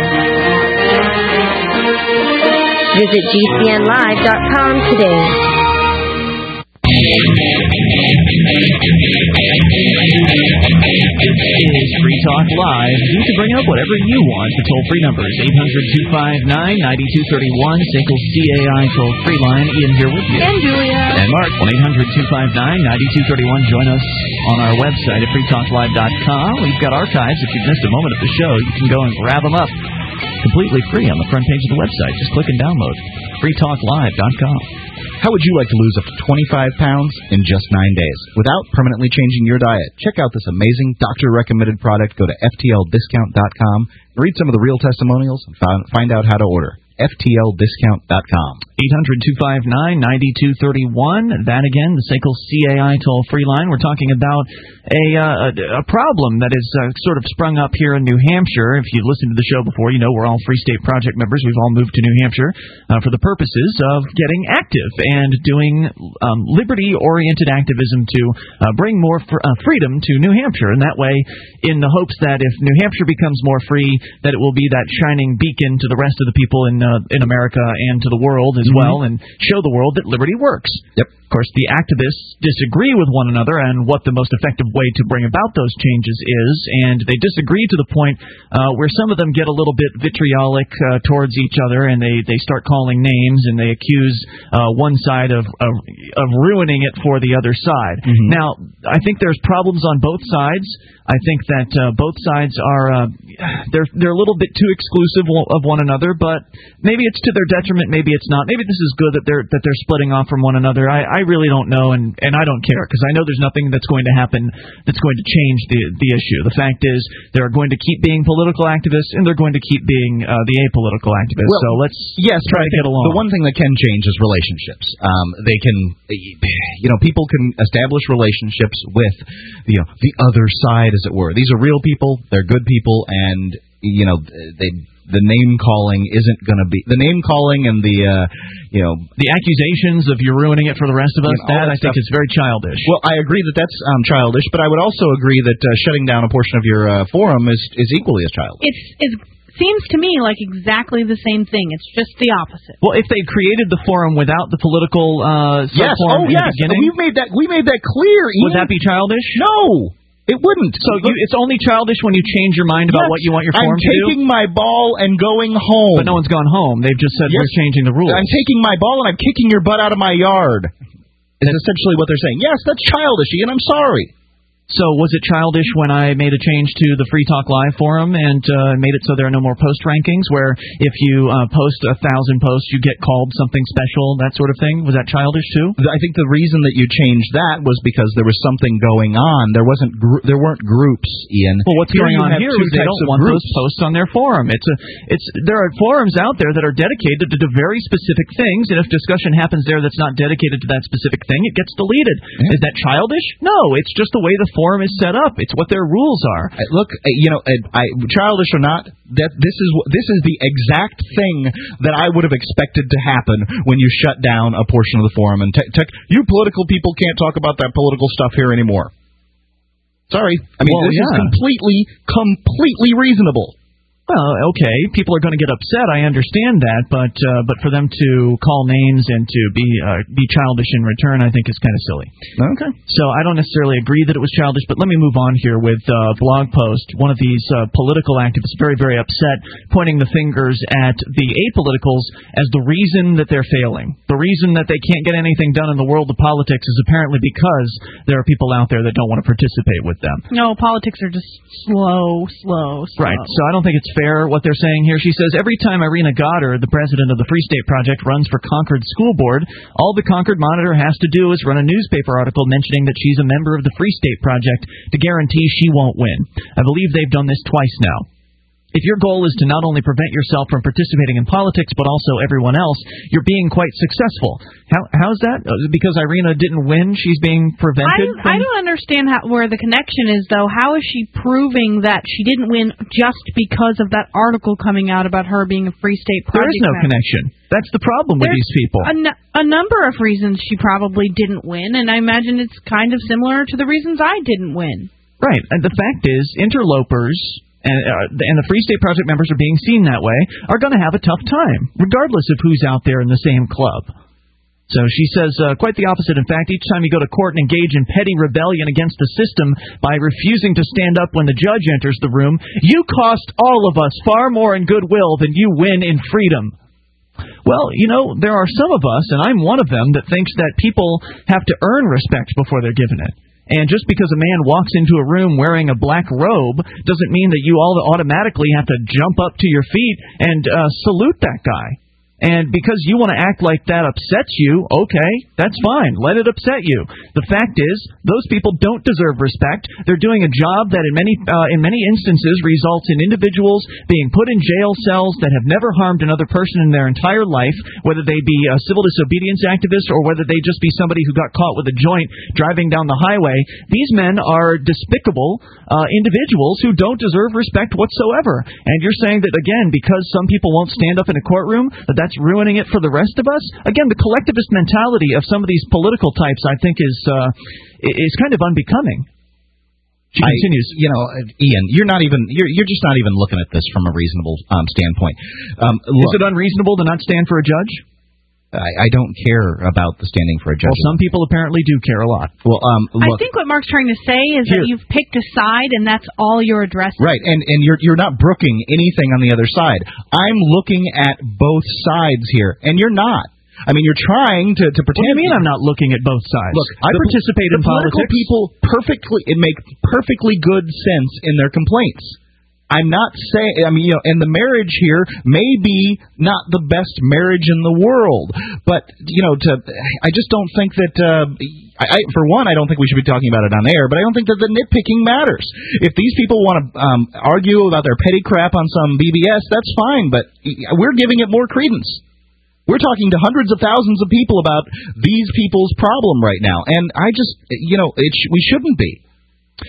Visit G C N live dot com today. It is Free Talk Live. You can bring up whatever you want. The toll-free number is eight hundred, two five nine, nine two three one. S A C L C A I toll-free line. Ian here with you. And Julia. And Mark. one eight hundred, two five nine, nine two three one. Join us on our website at free talk live dot com. We've got archives. If you've missed a moment of the show, you can go and grab them up completely free on the front page of the website. Just click and download. free talk live dot com. How would you like to lose up to twenty-five pounds in just nine days without permanently changing your diet? Check out this amazing doctor-recommended product. Go to F T L discount dot com, read some of the real testimonials, and find out how to order. F T L discount dot com. eight hundred, two five nine, nine two three one. That again, the S A C L C A I toll-free line. We're talking about a uh, a problem that is uh, sort of sprung up here in New Hampshire. If you've listened to the show before, you know we're all Free State Project members. We've all moved to New Hampshire uh, for the purposes of getting active and doing um, liberty-oriented activism to uh, bring more fr- uh, freedom to New Hampshire. And that way, in the hopes that if New Hampshire becomes more free, that it will be that shining beacon to the rest of the people in Uh, in America and to the world as mm-hmm. well, and show the world that liberty works. Yep. Of course, the activists disagree with one another and what the most effective way to bring about those changes is, and they disagree to the point uh, where some of them get a little bit vitriolic uh, towards each other, and they, they start calling names, and they accuse uh, one side of, of of ruining it for the other side. Mm-hmm. Now, I think there's problems on both sides. I think that uh, both sides are uh, they're they're a little bit too exclusive of one another, but maybe it's to their detriment, maybe it's not. Maybe this is good that they're that they're splitting off from one another. I, I really don't know, and, and I don't care, because I know there's nothing that's going to happen that's going to change the the issue. The fact is, they're going to keep being political activists, and they're going to keep being uh, the apolitical activists. Well, so let's yes, try to get along. The one thing that can change is relationships. Um, they can, you know, people can establish relationships with, you know, the other side, as it were. These are real people. They're good people, and you know, they the name calling isn't going to be the name calling and the uh, you know the accusations of you're ruining it for the rest of us. You know, that, that I think stuff. is very childish. Well, I agree that that's um, childish, but I would also agree that uh, shutting down a portion of your uh, forum is is equally as childish. It's it's. Seems to me like exactly the same thing. It's just the opposite. Well, if they created the forum without the political uh, yes, subforum oh in yes, the beginning, we made that we made that clear. Ian. Would that be childish? No, it wouldn't. So you, it's only childish when you change your mind about yes, what you want your forum I'm to do. taking my ball and going home. But no one's gone home. They've just said yes, we're changing the rules. I'm taking my ball and I'm kicking your butt out of my yard. Is essentially what they're saying. Yes, that's childish, Ian. I'm sorry. So was it childish when I made a change to the Free Talk Live forum and uh, made it so there are no more post rankings, where if you uh, post a thousand posts, you get called something special, that sort of thing? Was that childish too? I think the reason that you changed that was because there was something going on. There wasn't gr- there weren't groups, Ian. Well, what's here going on here is they don't want groups. those posts on their forum. It's a it's there are forums out there that are dedicated to, to very specific things, and if discussion happens there that's not dedicated to that specific thing, it gets deleted. Yeah. Is that childish? No, it's just the way the forum is set up. It's what their rules are. Uh, look, uh, you know, uh, I, childish or not, that this is this is the exact thing that I would have expected to happen when you shut down a portion of the forum. And te- te- you political people can't talk about that political stuff here anymore. Sorry, I mean well, this yeah. is completely, completely reasonable. Well, okay, people are going to get upset. I understand that, but uh, but for them to call names and to be uh, be childish in return, I think is kind of silly. Okay. So I don't necessarily agree that it was childish, but let me move on here with uh, blog post. One of these uh, political activists, very very upset, pointing the fingers at the apoliticals as the reason that they're failing. The reason that they can't get anything done in the world of politics is apparently because there are people out there that don't want to participate with them. No, politics are just slow, slow, slow. Right. So I don't think it's fair what they're saying here. She says, every time Irina Goddard, the president of the Free State Project, runs for Concord School Board, all the Concord Monitor has to do is run a newspaper article mentioning that she's a member of the Free State Project to guarantee she won't win. I believe they've done this twice now. If your goal is to not only prevent yourself from participating in politics, but also everyone else, you're being quite successful. How how's that? Because Irina didn't win, she's being prevented? I, I don't understand how, where the connection is, though. How is she proving that she didn't win just because of that article coming out about her being a Free State Project There is no member? connection. That's the problem with There's these people. A, n- a number of reasons she probably didn't win, and I imagine it's kind of similar to the reasons I didn't win. Right. And the fact is, interlopers... And, uh, and the Free State Project members are being seen that way, are going to have a tough time, regardless of who's out there in the same club. So she says uh, quite the opposite. In fact, each time you go to court and engage in petty rebellion against the system by refusing to stand up when the judge enters the room, you cost all of us far more in goodwill than you win in freedom. Well, you know, there are some of us, and I'm one of them, that thinks that people have to earn respect before they're given it. And just because a man walks into a room wearing a black robe doesn't mean that you all automatically have to jump up to your feet and uh, salute that guy. And because you want to act like that upsets you, okay, that's fine. Let it upset you. The fact is, those people don't deserve respect. They're doing a job that in many uh, in many instances results in individuals being put in jail cells that have never harmed another person in their entire life, whether they be a civil disobedience activist or whether they just be somebody who got caught with a joint driving down the highway. These men are despicable uh, individuals who don't deserve respect whatsoever. And you're saying that, again, because some people won't stand up in a courtroom, that that's ruining it for the rest of us? Again, the collectivist mentality of some of these political types, I think, is uh, is kind of unbecoming. She continues. I, you know, Ian, you're not even you're you're just not even looking at this from a reasonable um, standpoint. Um, is it unreasonable to not stand for a judge? I, I don't care about the standing for a judge. Well, some people apparently do care a lot. Well, um, look, I think what Mark's trying to say is here. that you've picked a side and that's all you're addressing. Right, and and you're you're not brooking anything on the other side. I'm looking at both sides here, and you're not. I mean, you're trying to, to pretend. What do you mean I'm not looking at both sides? Look, I the, participate the in politics. People perfectly it make perfectly good sense in their complaints. I'm not saying, I mean, you know, and the marriage here may be not the best marriage in the world, but, you know, to, I just don't think that, uh, I, I, for one, I don't think we should be talking about it on air, but I don't think that the nitpicking matters. If these people want to um, argue about their petty crap on some B B S, that's fine, but we're giving it more credence. We're talking to hundreds of thousands of people about these people's problem right now, and I just, you know, it sh- we shouldn't be.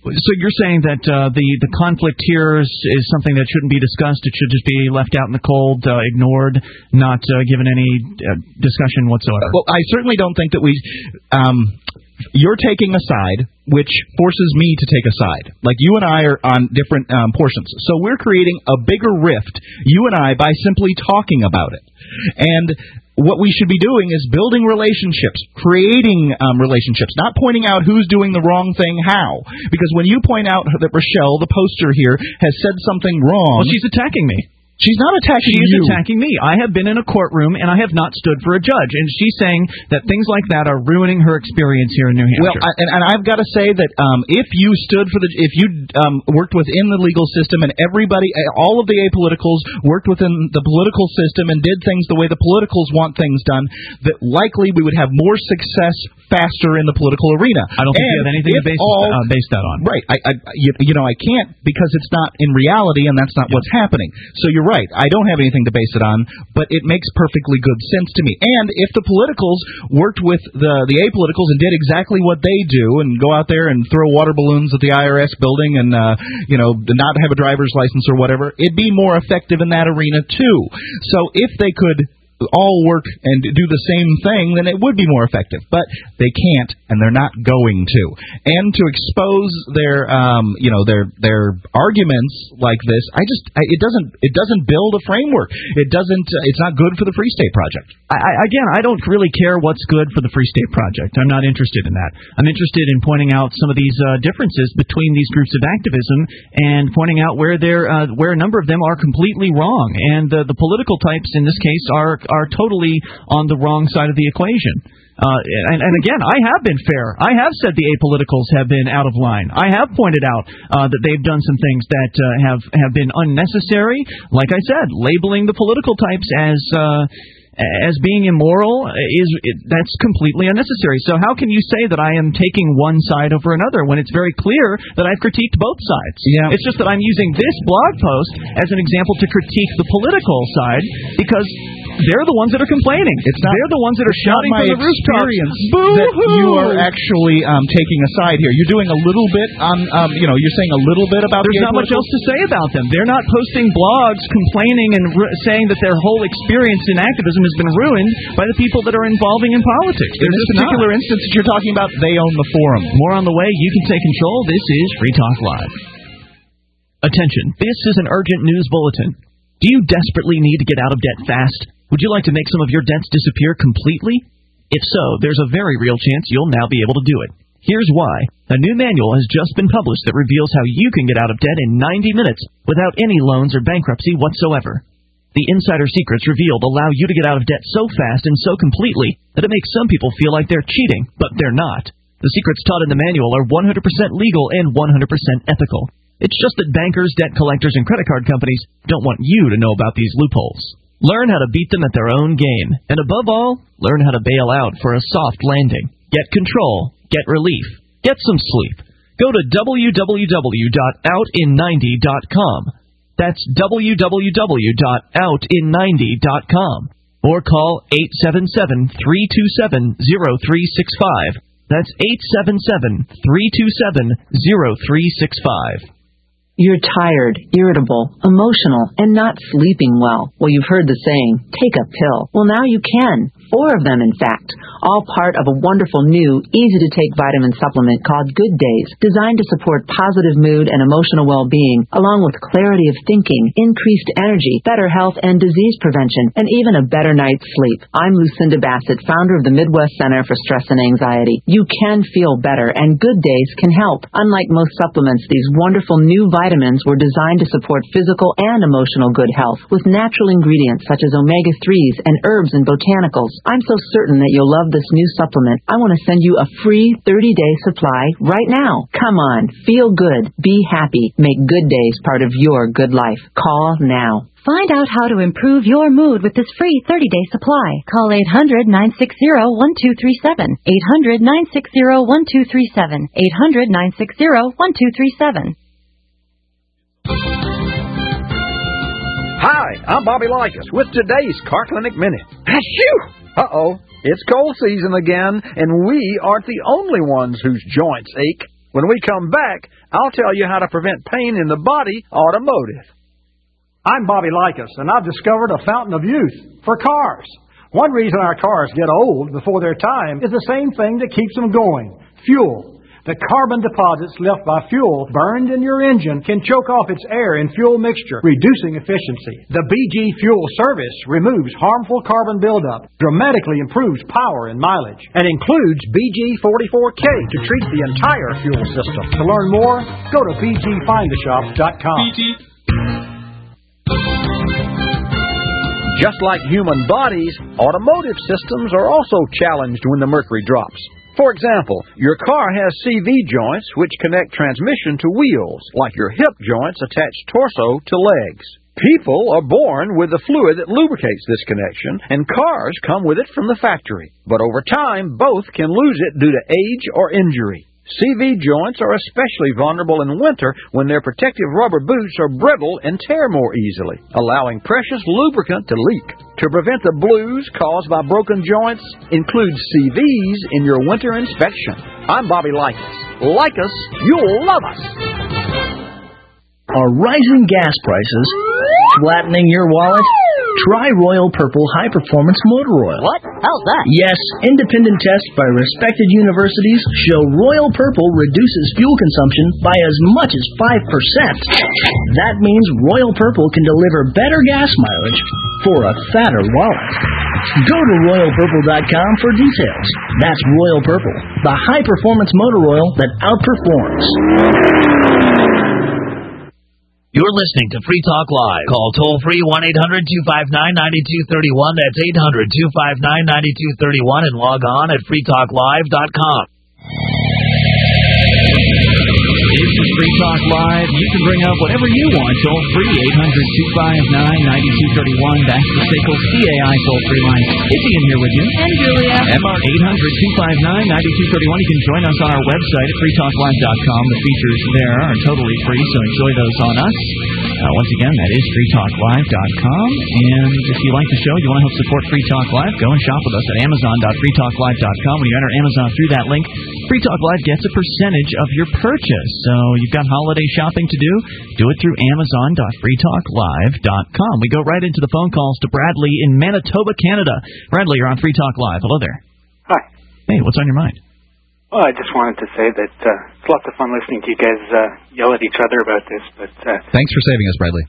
So you're saying that uh, the the conflict here is, is something that shouldn't be discussed. It should just be left out in the cold, uh, ignored, not uh, given any uh, discussion whatsoever. Well, I certainly don't think that we. Um, you're taking a side, which forces me to take a side. Like, you and I are on different um, portions. So we're creating a bigger rift, you and I, by simply talking about it. And what we should be doing is building relationships, creating um, relationships, not pointing out who's doing the wrong thing how. Because when you point out that Rochelle, the poster here, has said something wrong... Well, she's attacking me. She's not attacking she you. She is attacking me. I have been in a courtroom, and I have not stood for a judge. And she's saying that things like that are ruining her experience here in New Hampshire. Well, I, and, and I've got to say that um, if you stood for the, if you um, worked within the legal system, and everybody, all of the apoliticals worked within the political system and did things the way the politicals want things done, that likely we would have more success faster in the political arena. I don't think and you have anything to base, all, uh, base that on. Right. I, I, you, you know, I can't, because it's not in reality, and that's not yeah. what's happening. So you're right. I don't have anything to base it on, but it makes perfectly good sense to me. And if the politicals worked with the the apoliticals and did exactly what they do, and go out there and throw water balloons at the I R S building, and uh, you know, not have a driver's license or whatever, it'd be more effective in that arena too. So if they could all work and do the same thing, then it would be more effective. But they can't, and they're not going to. And to expose their, um, you know, their their arguments like this, I just, I, it doesn't, it doesn't build a framework. It doesn't. Uh, it's not good for the Free State Project. I, I, again, I don't really care what's good for the Free State Project. I'm not interested in that. I'm interested in pointing out some of these uh, differences between these groups of activism, and pointing out where they're, uh, where a number of them are completely wrong, and uh, the political types in this case are. are totally on the wrong side of the equation. Uh, and, and again, I have been fair. I have said the apoliticals have been out of line. I have pointed out uh, that they've done some things that uh, have, have been unnecessary. Like I said, labeling the political types as... Uh, as being immoral is that's completely unnecessary. So how can you say that I am taking one side over another when it's very clear that I've critiqued both sides? Yeah. It's just that I'm using this blog post as an example to critique the political side, because they're the ones that are complaining. It's not, they're the ones that are shouting from the rooftops. Boo-hoo! You are actually um, taking a side here. You're doing a little bit on, um, you know, you're saying a little bit about. There's the not much else to say about them. They're not posting blogs complaining and r- saying that their whole experience in activism has been ruined by the people that are involving in politics. In this particular instance that you're talking about, they own the forum. More on the way. You can take control. This is Free Talk Live. Attention. This is an urgent news bulletin. Do you desperately need to get out of debt fast? Would you like to make some of your debts disappear completely? If so, there's a very real chance you'll now be able to do it. Here's why. A new manual has just been published that reveals how you can get out of debt in ninety minutes without any loans or bankruptcy whatsoever. The insider secrets revealed allow you to get out of debt so fast and so completely that it makes some people feel like they're cheating, but they're not. The secrets taught in the manual are one hundred percent legal and one hundred percent ethical. It's just that bankers, debt collectors, and credit card companies don't want you to know about these loopholes. Learn how to beat them at their own game. And above all, learn how to bail out for a soft landing. Get control. Get relief. Get some sleep. Go to w w w dot out in ninety dot com. That's w w w dot out in ninety dot com. Or call eight seven seven, three two seven, zero three six five. That's eight seven seven, three two seven, zero three six five. You're tired, irritable, emotional, and not sleeping well. Well, you've heard the saying, take a pill. Well, now you can. Four of them, in fact. All part of a wonderful new, easy-to-take vitamin supplement called Good Days, designed to support positive mood and emotional well-being, along with clarity of thinking, increased energy, better health and disease prevention, and even a better night's sleep. I'm Lucinda Bassett, founder of the Midwest Center for Stress and Anxiety. You can feel better, and Good Days can help. Unlike most supplements, these wonderful new vitamins were designed to support physical and emotional good health, with natural ingredients such as omega threes and herbs and botanicals. I'm so certain that you'll love this new supplement. I want to send you a free thirty-day supply right now. Come on, feel good, be happy, make Good Days part of your good life. Call now. Find out how to improve your mood with this free thirty-day supply. Call eight hundred, nine six zero, one two three seven. eight hundred, nine six zero, one two three seven. eight hundred, nine six zero, one two three seven. Hi, I'm Bobby Likas with today's Car Clinic Minute. Achoo! Uh-oh, it's cold season again, and we aren't the only ones whose joints ache. When we come back, I'll tell you how to prevent pain in the body automotive. I'm Bobby Likas, and I've discovered a fountain of youth for cars. One reason our cars get old before their time is the same thing that keeps them going, fuel. The carbon deposits left by fuel burned in your engine can choke off its air and fuel mixture, reducing efficiency. The B G Fuel Service removes harmful carbon buildup, dramatically improves power and mileage, and includes B G forty-four K to treat the entire fuel system. To learn more, go to b g find a shop dot com. Just like human bodies, automotive systems are also challenged when the mercury drops. For example, your car has C V joints which connect transmission to wheels, like your hip joints attach torso to legs. People are born with the fluid that lubricates this connection, and cars come with it from the factory. But over time, both can lose it due to age or injury. C V joints are especially vulnerable in winter when their protective rubber boots are brittle and tear more easily, allowing precious lubricant to leak. To prevent the blues caused by broken joints, include C Vs in your winter inspection. I'm Bobby Likas. Like us, you'll love us. Are rising gas prices flattening your wallet? Try Royal Purple High Performance Motor Oil. What? How's that? Yes, independent tests by respected universities show Royal Purple reduces fuel consumption by as much as five percent. That means Royal Purple can deliver better gas mileage for a fatter wallet. Go to royal purple dot com for details. That's Royal Purple, the high performance motor oil that outperforms. You're listening to Free Talk Live. Call toll-free one eight hundred two five nine nine two three one. That's eight hundred two five nine nine two three one, and log on at free talk live dot com. This is Free Talk Live. You can bring up whatever you want. Toll-free, eight hundred two five nine nine two three one. That's the S A C L C A I toll-free line. Izzy in here with you. And Julia. M R eight hundred two five nine nine two three one. You can join us on our website at free talk live dot com. The features there are totally free, so enjoy those on us. Uh, once again, that is free talk live dot com. And if you like the show, you want to help support Free Talk Live, go and shop with us at amazon dot free talk live dot com. When you enter Amazon through that link, Free Talk Live gets a percentage of your purchase. So you've got holiday shopping to do, do it through amazon dot free talk live dot com. We go right into the phone calls to Bradley in Manitoba, Canada. Bradley, you're on Free Talk Live. Hello there. Hi. Hey, what's on your mind? Well, I just wanted to say that uh, it's lots of fun listening to you guys uh, yell at each other about this, but... Uh, Thanks for saving us, Bradley.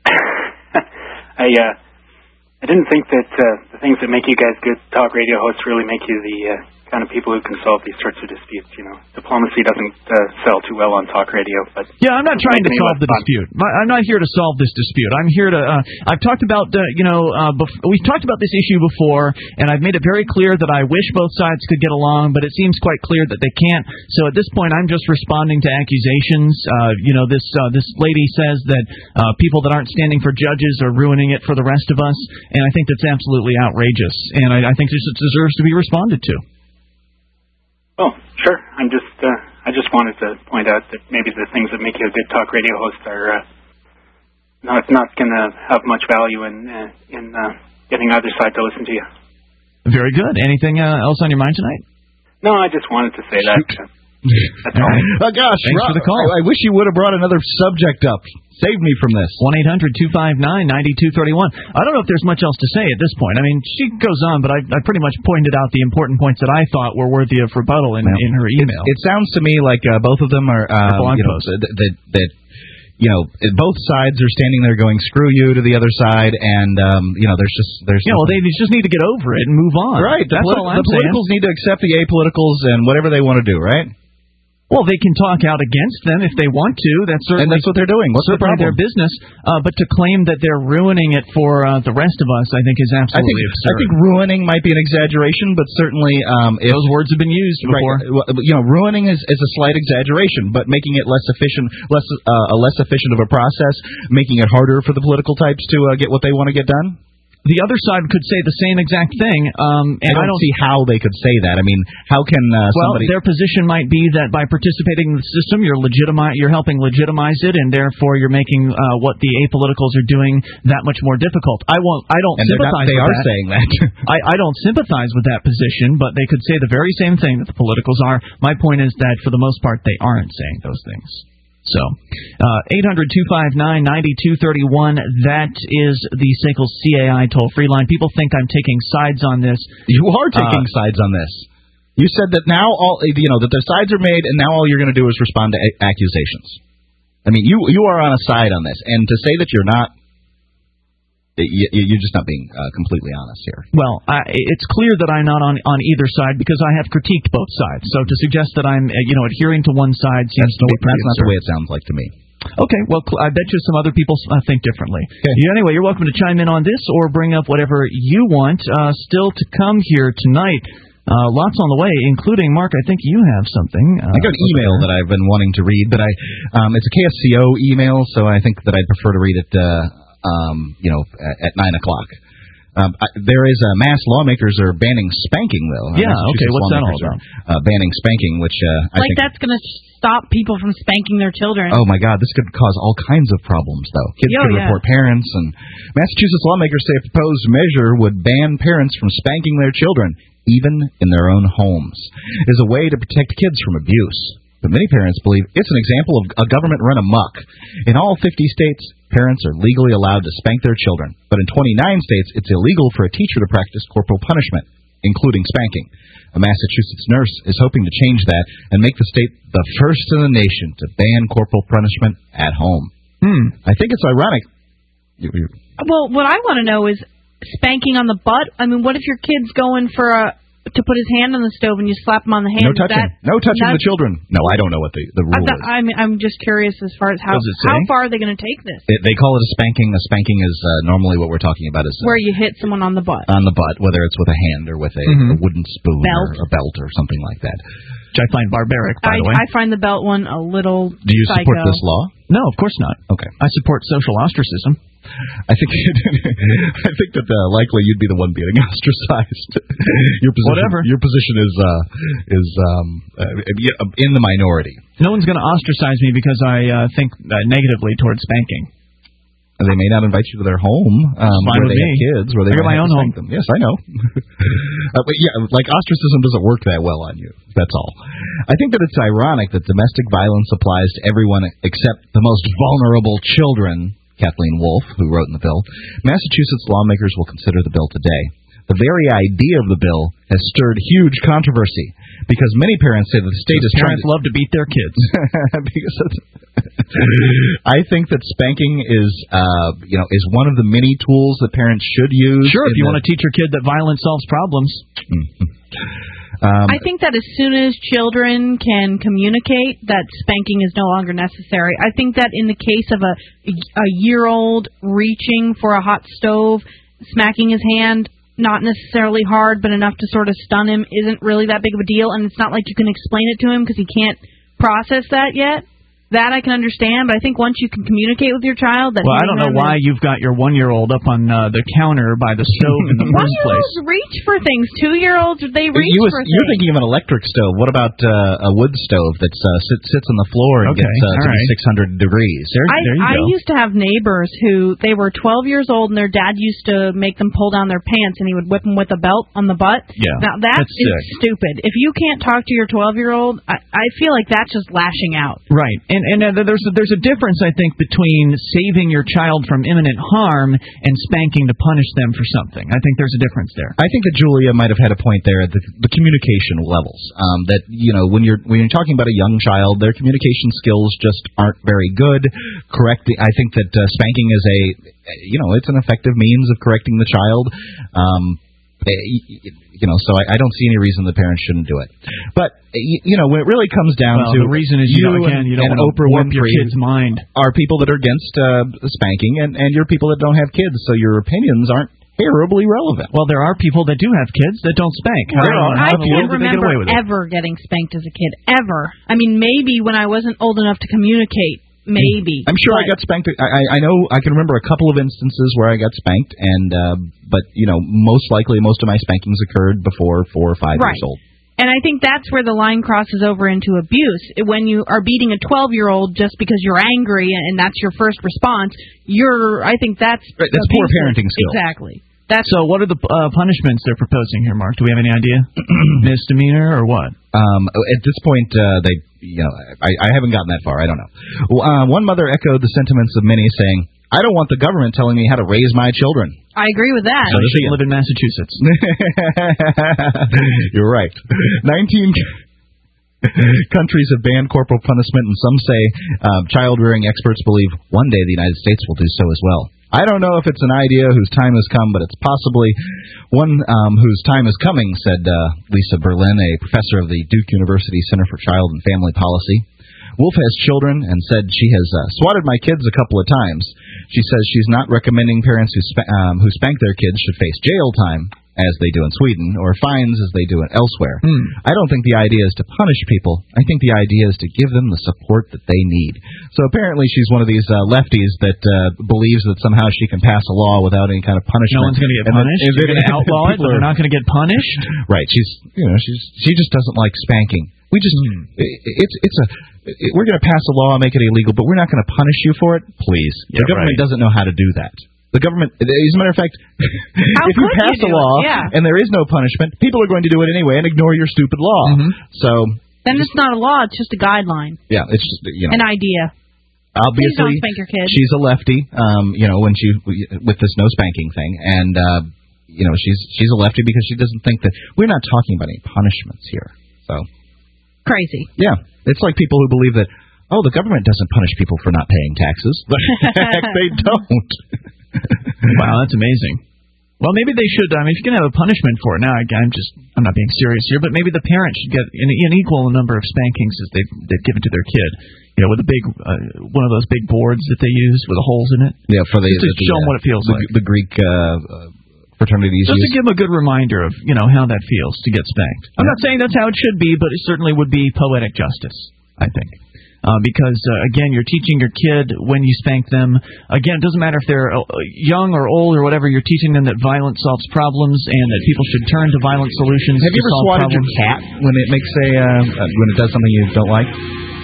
I uh, I didn't think that uh, the things that make you guys good talk radio hosts really make you the uh, kind of people who can solve these sorts of disputes, you know. Diplomacy doesn't uh, sell too well on talk radio, but... Yeah, I'm not trying to solve the dispute. I'm not here to solve this dispute. I'm here to... Uh, I've talked about, uh, you know, uh, bef- we've talked about this issue before, and I've made it very clear that I wish both sides could get along, but it seems quite clear that they can't. So at this point, I'm just responding to accusations. Uh, you know, this uh, this lady says that uh, people that aren't standing for judges are ruining it for the rest of us, and I think that's absolutely outrageous, and I, I think this deserves to be responded to. Oh, sure. I'm just, uh, I just wanted to point out that maybe the things that make you a good talk radio host are uh, not not going to have much value in uh, in uh, getting either side to listen to you. Very good. Anything uh, else on your mind tonight? No, I just wanted to say that. That's all. Oh, gosh. Thanks Rob, for the call. I, I wish you would have brought another subject up. Save me from this. one eight hundred two five nine nine two three one. I don't know if there's much else to say at this point. I mean, she goes on, but I, I pretty much pointed out the important points that I thought were worthy of rebuttal in, in her email. It, it sounds to me like uh, both of them are, um, you know, that, that, that, you know, both sides are standing there going, screw you to the other side, and, um, you know, there's just... there's. You know, they just need to get over it and move on. Right. That's the, all I'm the politicals saying. need to accept the apoliticals and whatever they want to do, right? Well, they can talk out against them if they want to. That's certainly, and that's what they're doing. What's the problem? Their business. Uh, but to claim that they're ruining it for uh, the rest of us, I think, is absolutely I think, absurd. I think ruining might be an exaggeration, but certainly... Um, if, those words have been used before. Right, you know, ruining is, is a slight exaggeration, but making it less efficient, less uh, a less efficient of a process, making it harder for the political types to uh, get what they want to get done, the other side could say the same exact thing. Um, and I don't, I don't see how they could say that. I mean, how can uh, well, somebody... their position might be that by participating in the system, you're legitimi- you're helping legitimize it, and therefore you're making uh, what the apoliticals are doing that much more difficult. I won't. I don't and sympathize not, they with are that. saying that. I, I don't sympathize with that position, but they could say the very same thing that the politicals are. My point is that for the most part, they aren't saying those things. So, uh, eight hundred two five nine nine two three one, that is the S A C L C A I toll-free line. People think I'm taking sides on this. You are taking uh, sides on this. You said that now all, you know, that the sides are made, and now all you're going to do is respond to a- accusations. I mean, you you are on a side on this, and to say that you're not, you, you're just not being uh, completely honest here. Well, I, it's clear that I'm not on, on either side because I have critiqued both sides. So to suggest that I'm, uh, you know, adhering to one side seems that's to be That's not the way it sounds like to me. Okay, well, I bet you some other people uh, think differently. Okay. Yeah, anyway, you're welcome to chime in on this or bring up whatever you want. Uh, still to come here tonight. Uh, lots on the way, including, Mark, I think you have something. Uh, I got an email that I've been wanting to read, but I um, it's a K F C O email, so I think that I'd prefer to read it, uh, um, you know, at, at nine o'clock. Um, I, there is uh, mass lawmakers are banning spanking, though. Yeah, okay, what's that all about? Are, uh, banning spanking, which uh, I like think... that's going to stop people from spanking their children. Oh, my God, this could cause all kinds of problems, though. Kids oh, could yeah. report parents, and Massachusetts lawmakers say a proposed measure would ban parents from spanking their children, even in their own homes, as a way to protect kids from abuse. But many parents believe it's an example of a government run amok. In all fifty states, parents are legally allowed to spank their children. But in twenty-nine states, it's illegal for a teacher to practice corporal punishment, including spanking. A Massachusetts nurse is hoping to change that and make the state the first in the nation to ban corporal punishment at home. Hmm. I think it's ironic. Well, what I want to know is spanking on the butt. I mean, what if your kid's going for a to put his hand on the stove and you slap him on the hand? No touching. That, no touching the children. No, I don't know what the, the rule I, is. I mean, I'm just curious as far as how how far are they going to take this? It, they call it a spanking. A spanking is uh, normally what we're talking about is uh, where you hit someone on the butt. On the butt, whether it's with a hand or with a, mm-hmm. a wooden spoon belt. or a belt or something like that. Which I find barbaric, by I, the way. I find the belt one a little Do you psycho. support this law? No, of course not. Okay. I support social ostracism. I think I think that uh, likely you'd be the one being ostracized. your position, Whatever. Your position is uh, is um, uh, in the minority. No one's going to ostracize me because I uh, think uh, negatively towards spanking. They may not invite you to their home um, where they me. have kids. Where they I got my have own to home. Them. Yes, I know. uh, but yeah, like ostracism doesn't work that well on you. That's all. I think that it's ironic that domestic violence applies to everyone except the most vulnerable children. Kathleen Wolf, who wrote in the bill. Massachusetts lawmakers will consider the bill today. The very idea of the bill has stirred huge controversy because many parents say that the state is trying to love to beat their kids. because it's I think that spanking is, uh, you know, is one of the many tools that parents should use. Sure, if you want to teach your kid that violence solves problems. Um, I think that as soon as children can communicate, that spanking is no longer necessary. I think that in the case of a a year-old reaching for a hot stove, smacking his hand, not necessarily hard, but enough to sort of stun him, isn't really that big of a deal. And it's not like you can explain it to him because he can't process that yet. That I can understand, but I think once you can communicate with your child... that Well, I don't know why is... you've got your one-year-old up on uh, the counter by the stove in the first place. One-year-olds reach for things. Two-year-olds, they reach you was, for things. You're thinking of an electric stove. What about uh, a wood stove that uh, sits, sits on the floor and okay, gets uh, to right. six hundred degrees? There, I, there you I go. used to have neighbors who, they were twelve years old, and their dad used to make them pull down their pants, and he would whip them with a belt on the butt. Yeah, now, that that's is sick. stupid. If you can't talk to your twelve-year-old, I, I feel like that's just lashing out. Right, and, and uh, there's a There's a difference, I think, between saving your child from imminent harm and spanking to punish them for something. I think there's a difference there. I think that Julia might have had a point there at the, the communication levels. Um, that you know, when you're when you're talking about a young child, their communication skills just aren't very good. Correctly, I think that uh, spanking is a, you know, it's an effective means of correcting the child. Um, You know, so I, I don't see any reason the parents shouldn't do it. But you know, when it really comes down well, to the reason is you, you again, you don't and want Oprah to warp Winfrey your kid's mind are people that are against uh, spanking, and and you're people that don't have kids, so your opinions aren't terribly relevant. Well, there are people that do have kids that don't spank. Well, there are. I How can't do they get remember away with it? ever getting spanked as a kid, ever. I mean, maybe when I wasn't old enough to communicate, maybe. I'm sure I got spanked. I, I I know I can remember a couple of instances where I got spanked, and uh, but you know, most likely most of my spankings occurred before four or five right. years old. And I think that's where the line crosses over into abuse. When you are beating a twelve-year-old just because you're angry and that's your first response, you're. I think that's right, that's poor parenting skills. Exactly. That's so. What are the uh, punishments they're proposing here, Mark? Do we have any idea? Misdemeanor or what? Um, at this point, uh, they, you know, I, I haven't gotten that far. I don't know. Uh, one mother echoed the sentiments of many, saying, "I don't want the government telling me how to raise my children." I agree with that. So does she live in Massachusetts? You're right. Nineteen countries have banned corporal punishment, and some say uh, child-rearing experts believe one day the United States will do so as well. I don't know if it's an idea whose time has come, but it's possibly one um, whose time is coming, said uh, Lisa Berlin, a professor of the Duke University Center for Child and Family Policy. Wolf has children and said she has uh, swatted my kids a couple of times. She says she's not recommending parents who, sp- um, who spank their kids should face jail time, as they do in Sweden, or fines as they do elsewhere. Hmm. I don't think the idea is to punish people. I think the idea is to give them the support that they need. So apparently she's one of these uh, lefties that uh, believes that somehow she can pass a law without any kind of punishment. No one's going to get punished? You're going to outlaw it, but they're not going to get punished? Right. She's, you know, she's she just doesn't like spanking. We just, hmm. it, it's it's a, it, we're going to pass a law and make it illegal, but we're not going to punish you for it? Please. Yeah, the government right. doesn't know how to do that. The government, as a matter of fact, How if you could pass you a do law it? Yeah. and there is no punishment, people are going to do it anyway and ignore your stupid law. Mm-hmm. So then it's not a law; it's just a guideline, yeah, it's just, you know, an idea. Obviously, Please don't spank your kid. She's a lefty, um, you know, when she with this no spanking thing, and uh, you know, she's she's a lefty because she doesn't think that we're not talking about any punishments here. So crazy. Yeah, it's like people who believe that oh, the government doesn't punish people for not paying taxes. Heck, they don't. Wow, that's amazing. Well, maybe they should. I mean, if you can have a punishment for it, now I, I'm just, I'm not being serious here, but maybe the parents should get an, an equal number of spankings as they've, they've given to their kid. You know, with a big, uh, one of those big boards that they use with the holes in it. Yeah, for the, just to the, show them what it feels the, like. The Greek uh, uh, fraternities. Just use. to give them a good reminder of, you know, how that feels to get spanked. I'm not saying that's how it should be, but it certainly would be poetic justice, I think. Uh, because, uh, again, you're teaching your kid when you spank them. Again, it doesn't matter if they're uh, young or old or whatever. You're teaching them that violence solves problems and that people should turn to violent solutions. Have you to ever solve swatted problems. your cat when it makes a uh, when it does something you don't like?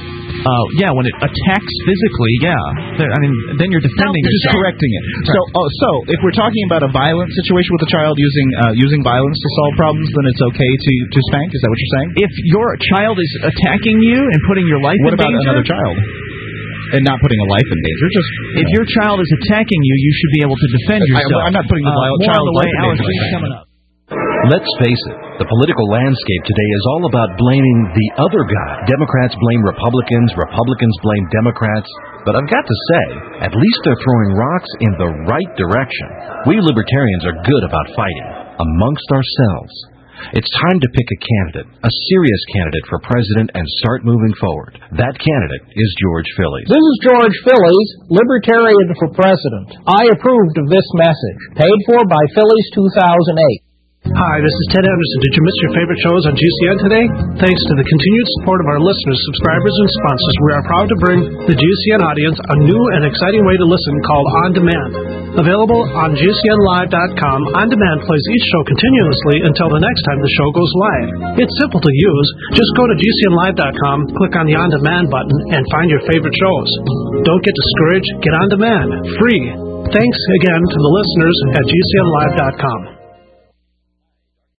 Uh, yeah, when it attacks physically, yeah. There, I mean, then you're defending You're just yourself. correcting it. So, oh, so if we're talking about a violent situation with a child using uh, using violence to solve problems, then it's okay to, to spank? Is that what you're saying? If your child is attacking you and putting your life what in about danger, another child? And not putting a life in danger. Just if know. your child is attacking you, you should be able to defend yourself. I, I'm not putting the uh, child's life in danger. Hours coming up. Let's face it, the political landscape today is all about blaming the other guy. Democrats blame Republicans, Republicans blame Democrats. But I've got to say, at least they're throwing rocks in the right direction. We libertarians are good about fighting amongst ourselves. It's time to pick a candidate, a serious candidate for president, and start moving forward. That candidate is George Phillies. This is George Phillies, Libertarian for President. I approved of this message, paid for by Phillies two thousand eight. Hi, this is Ted Anderson. Did you miss your favorite shows on G C N today? Thanks to the continued support of our listeners, subscribers, and sponsors, we are proud to bring the G C N audience a new and exciting way to listen called On Demand. Available on G C N live dot com, On Demand plays each show continuously until the next time the show goes live. It's simple to use. Just go to G C N live dot com, click on the On Demand button, and find your favorite shows. Don't get discouraged. Get On Demand. Free. Thanks again to the listeners at G C N live dot com.